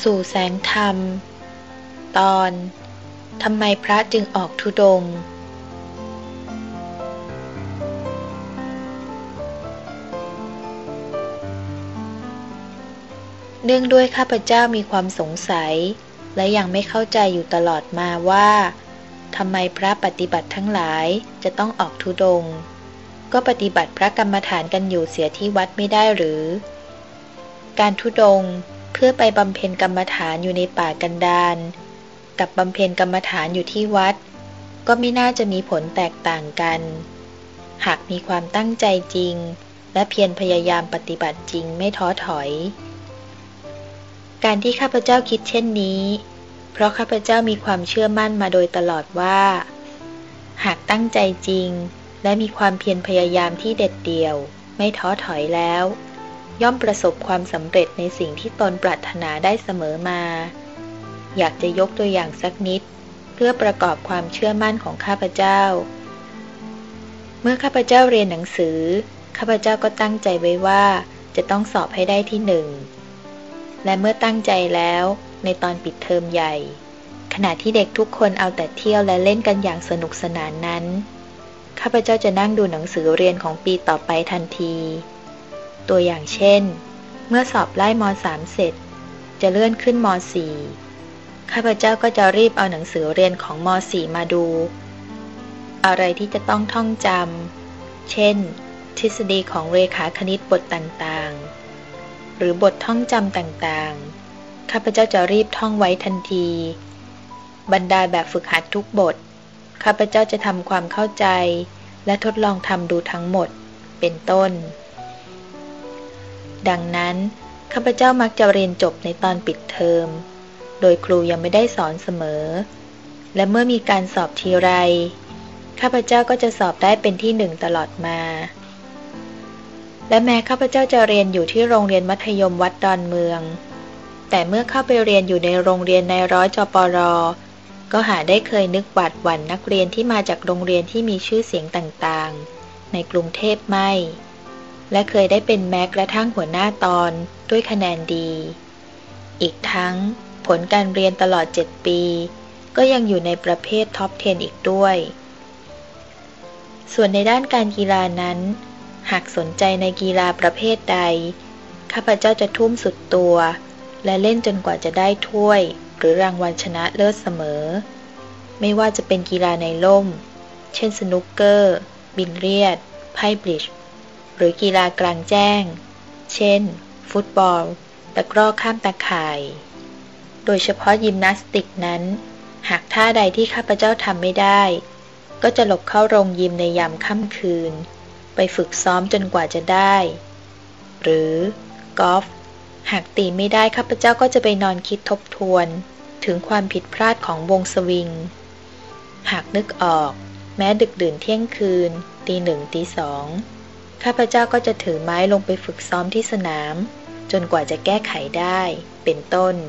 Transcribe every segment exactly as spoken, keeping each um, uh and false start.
สู่แสงธรรมตอนทำไมพระจึงออกธุดงค์เนื่องด้วยข้าพเจ้ามีความสงสัยและยังไม่เข้าใจอยู่ตลอดมาว่าทำไมพระปฏิบัติทั้งหลายจะต้องออกธุดงค์ก็ปฏิบัติพระกรรมฐานกันอยู่เสียที่วัดไม่ได้หรือการธุดงค์เพื่อไปบำเพ็ญกรรมฐานอยู่ในป่ากันดารกับบำเพ็ญกรรมฐานอยู่ที่วัดก็ไม่น่าจะมีผลแตกต่างกันหากมีความตั้งใจจริงและเพียรพยายามปฏิบัติจริงไม่ท้อถอยการที่ข้าพเจ้าคิดเช่นนี้เพราะข้าพเจ้ามีความเชื่อมั่นมาโดยตลอดว่าหากตั้งใจจริงและมีความเพียรพยายามที่เด็ดเดี่ยวไม่ท้อถอยแล้วย่อมประสบความสำเร็จในสิ่งที่ตนปรารถนาได้เสมอมาอยากจะยกตัวอย่างสักนิดเพื่อประกอบความเชื่อมั่นของข้าพเจ้าเมื่อข้าพเจ้าเรียนหนังสือข้าพเจ้าก็ตั้งใจไว้ว่าจะต้องสอบให้ได้ที่หนึ่งและเมื่อตั้งใจแล้วในตอนปิดเทอมใหญ่ขณะที่เด็กทุกคนเอาแต่เที่ยวและเล่นกันอย่างสนุกสนานนั้นข้าพเจ้าจะนั่งดูหนังสือเรียนของปีต่อไปทันทีตัวอย่างเช่นเมื่อสอบไล่ม.สาม เสร็จจะเลื่อนขึ้นม.สี่ ข้าพเจ้าก็จะรีบเอาหนังสือเรียนของม.สี่ มาดูอะไรที่จะต้องท่องจำเช่นทฤษฎีของเรขาคณิตบทต่างๆหรือบทท่องจำต่างๆข้าพเจ้าจะรีบท่องไว้ทันทีบรรดาแบบฝึกหัดทุกบทข้าพเจ้าจะทำความเข้าใจและทดลองทำดูทั้งหมดเป็นต้นดังนั้นข้าพเจ้ามักจะเรียนจบในตอนปิดเทอมโดยครูยังไม่ได้สอนเสมอและเมื่อมีการสอบทีไรข้าพเจ้าก็จะสอบได้เป็นที่หนึ่งตลอดมาและแม้ข้าพเจ้าจะเรียนอยู่ที่โรงเรียนมัธยมวัดดอนเมืองแต่เมื่อเข้าไปเรียนอยู่ในโรงเรียนในร้อยจปรก็หาได้เคยนึกหวาดหวั่นนักเรียนที่มาจากโรงเรียนที่มีชื่อเสียงต่างๆในกรุงเทพไม่และเคยได้เป็นแม้กระทั่งหัวหน้าตอนด้วยคะแนนดีอีกทั้งผลการเรียนตลอดเจ็ดปีก็ยังอยู่ในประเภทท็อปสิบอีกด้วยส่วนในด้านการกีฬานั้นหากสนใจในกีฬาประเภทใดข้าพเจ้าจะทุ่มสุดตัวและเล่นจนกว่าจะได้ถ้วยหรือรางวัลชนะเลิศเสมอไม่ว่าจะเป็นกีฬาในร่มเช่นสนุกเกอร์บิลเลียดไพ่บริดจ์หรือกีฬากลางแจ้งเช่นฟุตบอลตะกร้อข้ามตาข่ายโดยเฉพาะยิมนาสติกนั้นหากท่าใดที่ข้าพเจ้าทำไม่ได้ก็จะหลบเข้าโรงยิมในยามค่ำคืนไปฝึกซ้อมจนกว่าจะได้หรือกอล์ฟหากตีไม่ได้ข้าพเจ้าก็จะไปนอนคิดทบทวนถึงความผิดพลาดของวงสวิงหากนึกออกแม้ดึกดื่นเที่ยงคืนตีหนึ่งตีสองข้าพเจ้าก็จะถือไม้ลงไปฝึกซ้อมที่สนามจนกว่าจะแก้ไขได้เป็นต้น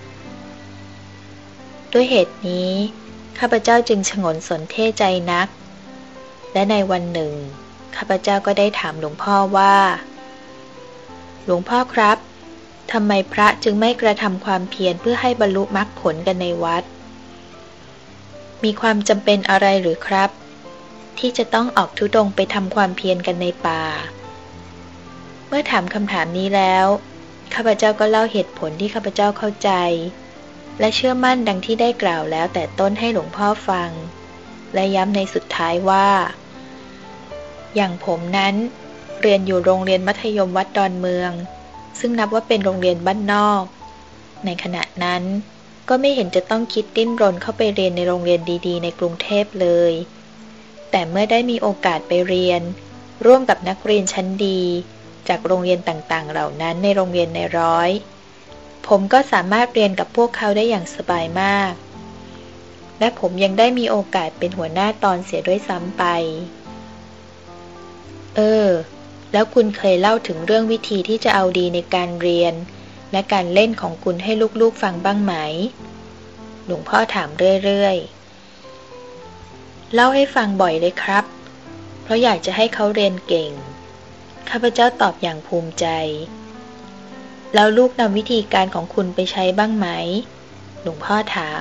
ด้วยเหตุนี้ข้าพเจ้าจึงฉงนสนเท่ใจนักและในวันหนึ่งข้าพเจ้าก็ได้ถามหลวงพ่อว่าหลวงพ่อครับทำไมพระจึงไม่กระทำความเพียรเพื่อให้บรรลุมรรคผลกันในวัดมีความจำเป็นอะไรหรือครับที่จะต้องออกธุดงค์ไปทำความเพียรกันในป่าเมื่อถามคำถามนี้แล้วข้าพเจ้าก็เล่าเหตุผลที่ข้าพเจ้าเข้าใจและเชื่อมั่นดังที่ได้กล่าวแล้วแต่ต้นให้หลวงพ่อฟังและย้ำในสุดท้ายว่าอย่างผมนั้นเรียนอยู่โรงเรียนมัธยมวัดดอนเมืองซึ่งนับว่าเป็นโรงเรียนบ้านนอกในขณะนั้นก็ไม่เห็นจะต้องคิดดิ้นรนเข้าไปเรียนในโรงเรียนดีๆในกรุงเทพเลยแต่เมื่อได้มีโอกาสไปเรียนร่วมกับนักเรียนชั้นดีจากโรงเรียนต่างๆเหล่านั้นในโรงเรียนในร้อยผมก็สามารถเรียนกับพวกเขาได้อย่างสบายมากและผมยังได้มีโอกาสเป็นหัวหน้าตอนเสียด้วยซ้ำไปเออแล้วคุณเคยเล่าถึงเรื่องวิธีที่จะเอาดีในการเรียนและการเล่นของคุณให้ลูกๆฟังบ้างไหมหลวงพ่อถามเรื่อยๆเล่าให้ฟังบ่อยเลยครับเพราะอยากจะให้เขาเรียนเก่งข้าพเจ้าตอบอย่างภูมิใจแล้วลูกนำวิธีการของคุณไปใช้บ้างไหมหลวงพ่อถาม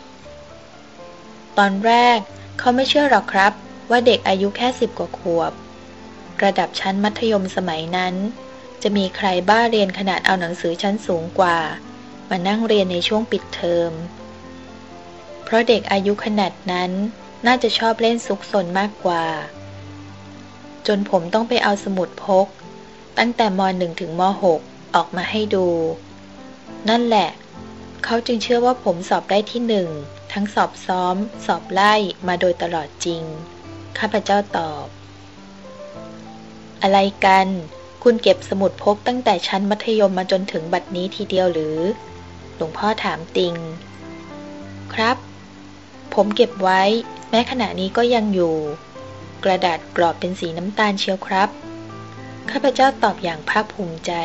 ตอนแรกเขาไม่เชื่อหรอกครับว่าเด็กอายุแค่สิบกว่าขวบระดับชั้นมัธยมสมัยนั้นจะมีใครบ้าเรียนขนาดเอาหนังสือชั้นสูงกว่ามานั่งเรียนในช่วงปิดเทอมเพราะเด็กอายุขนาดนั้นน่าจะชอบเล่นซุกซนมากกว่าจนผมต้องไปเอาสมุดพกตั้งแต่ม.หนึ่ง ถึงม.หก ออกมาให้ดูนั่นแหละเขาจึงเชื่อว่าผมสอบได้ที่หนึ่งทั้งสอบซ้อมสอบไล่มาโดยตลอดจริงข้าพเจ้าตอบอะไรกันคุณเก็บสมุดพกตั้งแต่ชั้นมัธยมมาจนถึงบัดนี้ทีเดียวหรือหลวงพ่อถามติงครับผมเก็บไว้แม้ขณะนี้ก็ยังอยู่กระดาษกรอบเป็นสีน้ำตาลเชียวครับข้าพเจ้าตอบอย่างภาคภูมิใจ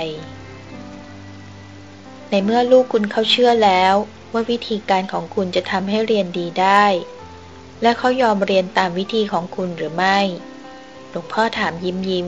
ในเมื่อลูกคุณเขาเชื่อแล้วว่าวิธีการของคุณจะทำให้เรียนดีได้และเขายอมเรียนตามวิธีของคุณหรือไม่หลวงพ่อถามยิ้มยิ้ม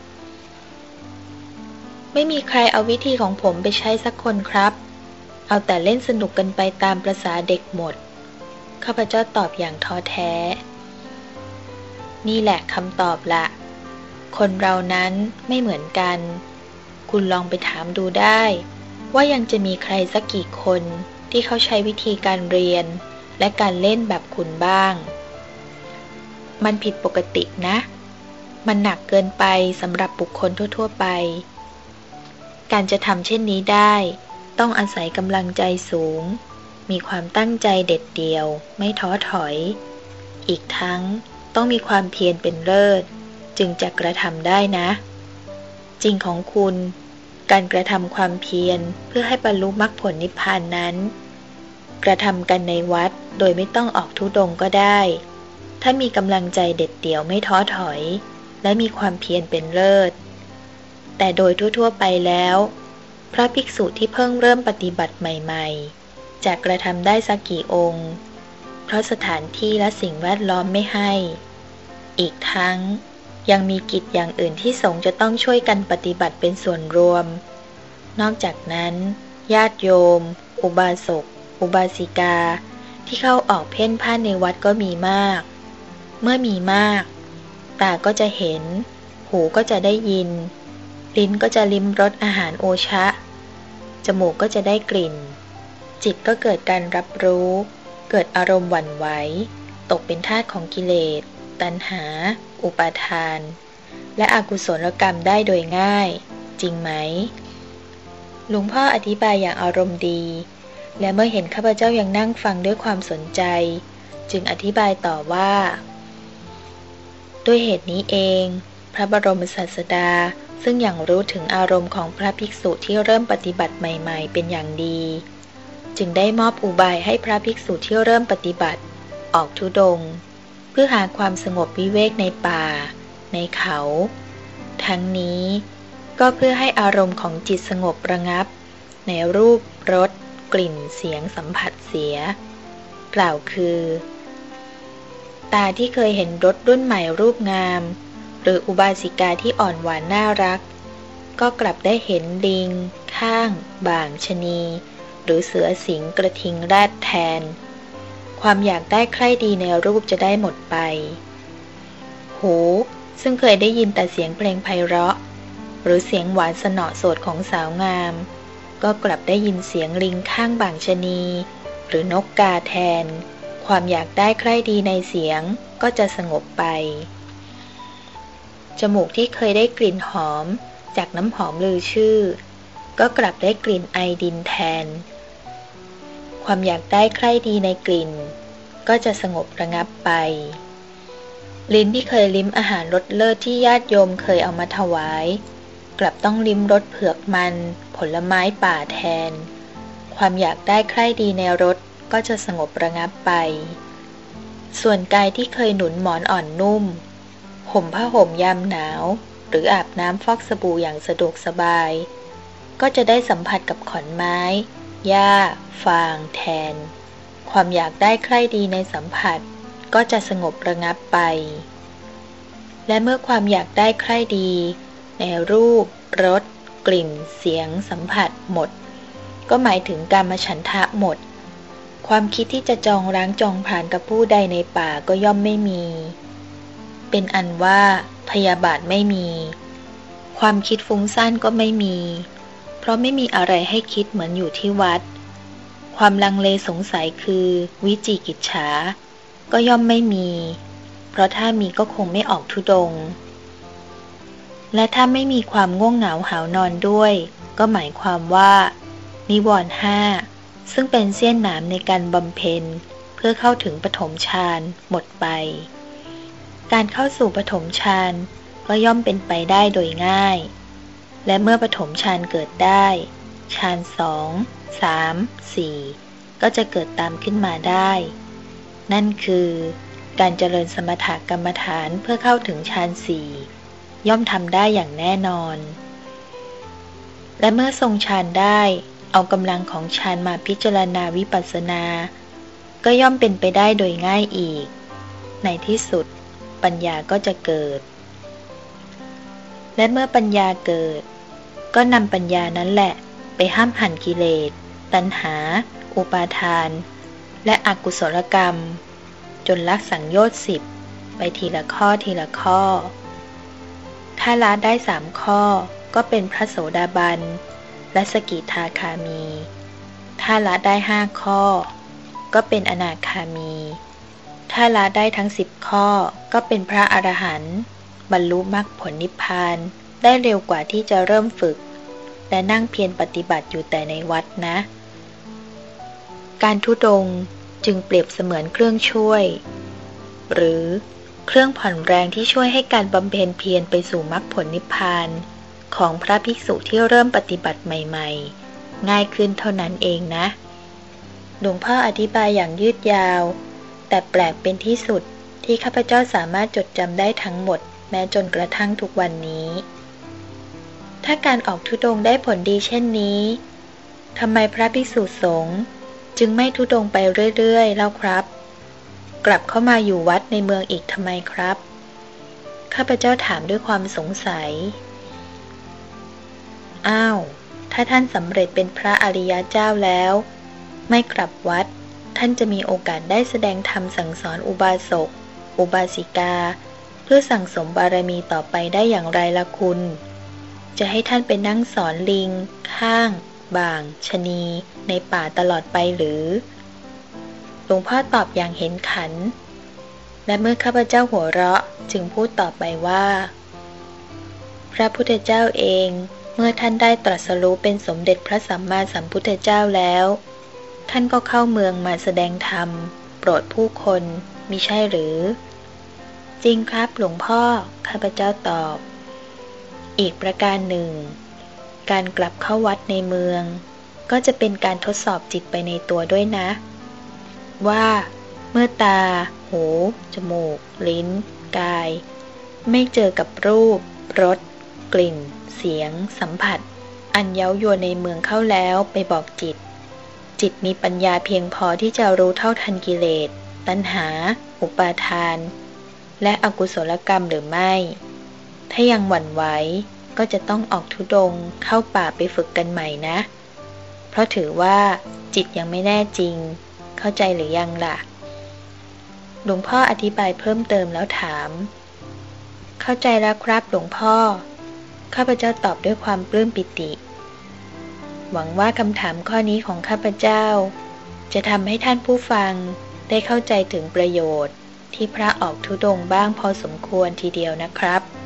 ไม่มีใครเอาวิธีของผมไปใช้สักคนครับเอาแต่เล่นสนุกกันไปตามประสาเด็กหมดข้าพเจ้าตอบอย่างท้อแท้นี่แหละคำตอบละคนเรานั้นไม่เหมือนกันคุณลองไปถามดูได้ว่ายังจะมีใครสักกี่คนที่เขาใช้วิธีการเรียนและการเล่นแบบคุณบ้างมันผิดปกตินะมันหนักเกินไปสำหรับบุคคลทั่วๆไปการจะทำเช่นนี้ได้ต้องอาศัยกำลังใจสูงมีความตั้งใจเด็ดเดี่ยวไม่ท้อถอยอีกทั้งต้องมีความเพียรเป็นเลิศจึงจะกระทำได้นะจริงของคุณการกระทำความเพียรเพื่อให้บรรลุมรรคผลนิพพานนั้นกระทำกันในวัดโดยไม่ต้องออกธุดงค์ก็ได้ถ้ามีกำลังใจเด็ดเดี่ยวไม่ท้อถอยและมีความเพียรเป็นเลิศแต่โดยทั่วๆไปแล้วพระภิกษุที่เพิ่งเริ่มปฏิบัติใหม่ๆจะกระทำได้สักกี่องค์เพราะสถานที่และสิ่งแวดล้อมไม่ให้อีกทั้งยังมีกิจอย่างอื่นที่สงฆ์จะต้องช่วยกันปฏิบัติเป็นส่วนรวมนอกจากนั้นญาติโยมอุบาสกอุบาสิกาที่เข้าออกเพ่นพ่านในวัดก็มีมากเมื่อมีมากตาก็จะเห็นหูก็จะได้ยินลิ้นก็จะลิ้มรสอาหารโอชะจมูกก็จะได้กลิ่นจิตก็เกิดการรับรู้เกิดอารมณ์หวั่นไหวตกเป็นทาสของกิเลสตัณหาอุปาทานและอกุศลกรรมได้โดยง่ายจริงไหมหลวงพ่ออธิบายอย่างอารมณ์ดีและเมื่อเห็นข้าพเจ้ายังนั่งฟังด้วยความสนใจจึงอธิบายต่อว่าด้วยเหตุนี้เองพระบรมศาสดาซึ่งอย่างรู้ถึงอารมณ์ของพระภิกษุที่เริ่มปฏิบัติใหม่ๆเป็นอย่างดีจึงได้มอบอุบายให้พระภิกษุที่เริ่มปฏิบัติออกธุดงค์เพื่อหาความสงบวิเวกในป่าในเขาทั้งนี้ก็เพื่อให้อารมณ์ของจิตสงบระงับในรูปรสกลิ่นเสียงสัมผัสเสียกล่าวคือตาที่เคยเห็นรถรุ่นใหม่รูปงามหรืออุบาสิกาที่อ่อนหวานน่ารักก็กลับได้เห็นลิงข้างบ่างชะนีหรือเสือสิงกระทิงแรดแทนความอยากได้ใคร่ดีในรูปจะได้หมดไปหูซึ่งเคยได้ยินแต่เสียงเพลงไพเราะหรือเสียงหวานสนอโสดของสาวงามก็กลับได้ยินเสียงลิงข้างบ่างชะนีหรือนกกาแทนความอยากได้ใคร่ดีในเสียงก็จะสงบไปจมูกที่เคยได้กลิ่นหอมจากน้ำหอมลือชื่อก็กลับได้กลิ่นไอดินแทนความอยากได้ใคร่ดีในกลิ่นก็จะสงบระงับไปลิ้นที่เคยลิ้มอาหารรสเลิศที่ญาติโยมเคยเอามาถวายกลับต้องลิ้มรสเผือกมันผลไม้ป่าแทนความอยากได้ใคร่ดีในรสก็จะสงบระงับไปส่วนกายที่เคยหนุนหมอนอ่อนนุ่มห่มผ้าห่มยามหนาวหรืออาบน้ำฟอกสบู่อย่างสะดวกสบายก็จะได้สัมผัสกับขอนไม้หญ้าฟางแทนความอยากได้ใคร่ดีในสัมผัสก็จะสงบระงับไปและเมื่อความอยากได้ใคร่ดีในรูปรสกลิ่นเสียงสัมผัสหมดก็หมายถึงกามฉันทะหมดความคิดที่จะจองร้างจองผลาญกับผู้ใดในป่าก็ย่อมไม่มีเป็นอันว่าพยาบาทไม่มีความคิดฟุ้งซ่านก็ไม่มีเพราะไม่มีอะไรให้คิดเหมือนอยู่ที่วัดความลังเลสงสัยคือวิจิกิจฉาก็ย่อมไม่มีเพราะถ้ามีก็คงไม่ออกธุดงค์และถ้าไม่มีความง่วงเหงาหาวนอนด้วยก็หมายความว่านิวรณ์ห้าซึ่งเป็นเสี้ยนหนามในการบำเพ็ญเพื่อเข้าถึงปฐมฌานหมดไปการเข้าสู่ปฐมฌานก็ย่อมเป็นไปได้โดยง่ายและเมื่อปฐมฌานเกิดได้ฌานสอง สาม สี่ก็จะเกิดตามขึ้นมาได้นั่นคือการเจริญสมถกรรมฐานเพื่อเข้าถึงฌานสี่ย่อมทำได้อย่างแน่นอนและเมื่อทรงฌานได้เอากำลังของฌานมาพิจารณาวิปัสสนาก็ย่อมเป็นไปได้โดยง่ายอีกในที่สุดปัญญาก็จะเกิดและเมื่อปัญญาเกิดก็นำปัญญานั้นแหละไปห้ามหันกิเลสตัณหาอุปาทานและอกุศลกรรมจนละสังโยชน์สิบไปทีละข้อทีละข้อถ้าละได้สามข้อก็เป็นพระโสดาบันและสกิทาคามีถ้าละได้ห้าข้อก็เป็นอนาคามีถ้าละได้ทั้งสิบข้อก็เป็นพระอรหันต์บรรลุมรรคผลนิพพานได้เร็วกว่าที่จะเริ่มฝึกและนั่งเพียรปฏิบัติอยู่แต่ในวัดนะการธุดงค์จึงเปรียบเสมือนเครื่องช่วยหรือเครื่องผ่อนแรงที่ช่วยให้การบำเพ็ญเพียรไปสู่มรรคผลนิพพานของพระภิกษุที่เริ่มปฏิบัติใหม่ๆง่ายขึ้นเท่านั้นเองนะหลวงพ่ออธิบายอย่างยืดยาวแต่แปลกเป็นที่สุดที่ข้าพเจ้าสามารถจดจำได้ทั้งหมดแม้จนกระทั่งทุกวันนี้ถ้าการออกธุดงค์ได้ผลดีเช่นนี้ทำไมพระภิกษุสงฆ์จึงไม่ธุดงค์ไปเรื่อยๆเล่าครับกลับเข้ามาอยู่วัดในเมืองอีกทำไมครับข้าพเจ้าถามด้วยความสงสัยอ้าวถ้าท่านสำเร็จเป็นพระอริยเจ้าแล้วไม่กลับวัดท่านจะมีโอกาสได้แสดงธรรมสั่งสอนอุบาสกอุบาสิกาเพื่อสั่งสมบารมีต่อไปได้อย่างไรล่ะคุณจะให้ท่านไปนั่งสอนลิงข้างบ่างชะนีในป่าตลอดไปหรือหลวงพ่อตอบอย่างเห็นขันและเมื่อข้าพเจ้าหัวเราะจึงพูดต่อไปว่าพระพุทธเจ้าเองเมื่อท่านได้ตรัสรู้เป็นสมเด็จพระสัมมาสัมพุทธเจ้าแล้วท่านก็เข้าเมืองมาแสดงธรรมโปรดผู้คนมิใช่หรือจริงครับหลวงพ่อข้าพเจ้าตอบอีกประการหนึ่งการกลับเข้าวัดในเมืองก็จะเป็นการทดสอบจิตไปในตัวด้วยนะว่าเมื่อตาหูจมูกลิ้นกายไม่เจอกับรูปรสกลิ่นเสียงสัมผัสอันเย้ายวนในเมืองเข้าแล้วไปบอกจิตจิตมีปัญญาเพียงพอที่จะรู้เท่าทันกิเลสตัณหาอุปาทานและอกุศลกรรมหรือไม่ถ้ายังหวั่นไหวก็จะต้องออกธุดงค์เข้าป่าไปฝึกกันใหม่นะเพราะถือว่าจิตยังไม่แน่จริงเข้าใจหรือยังล่ะหลวงพ่ออธิบายเพิ่มเติมแล้วถามเข้าใจแล้วครับหลวงพ่อข้าพเจ้าตอบด้วยความปลื้มปิติหวังว่าคำถามข้อนี้ของข้าพเจ้าจะทำให้ท่านผู้ฟังได้เข้าใจถึงประโยชน์ที่พระออกธุดงค์บ้างพอสมควรทีเดียวนะครับ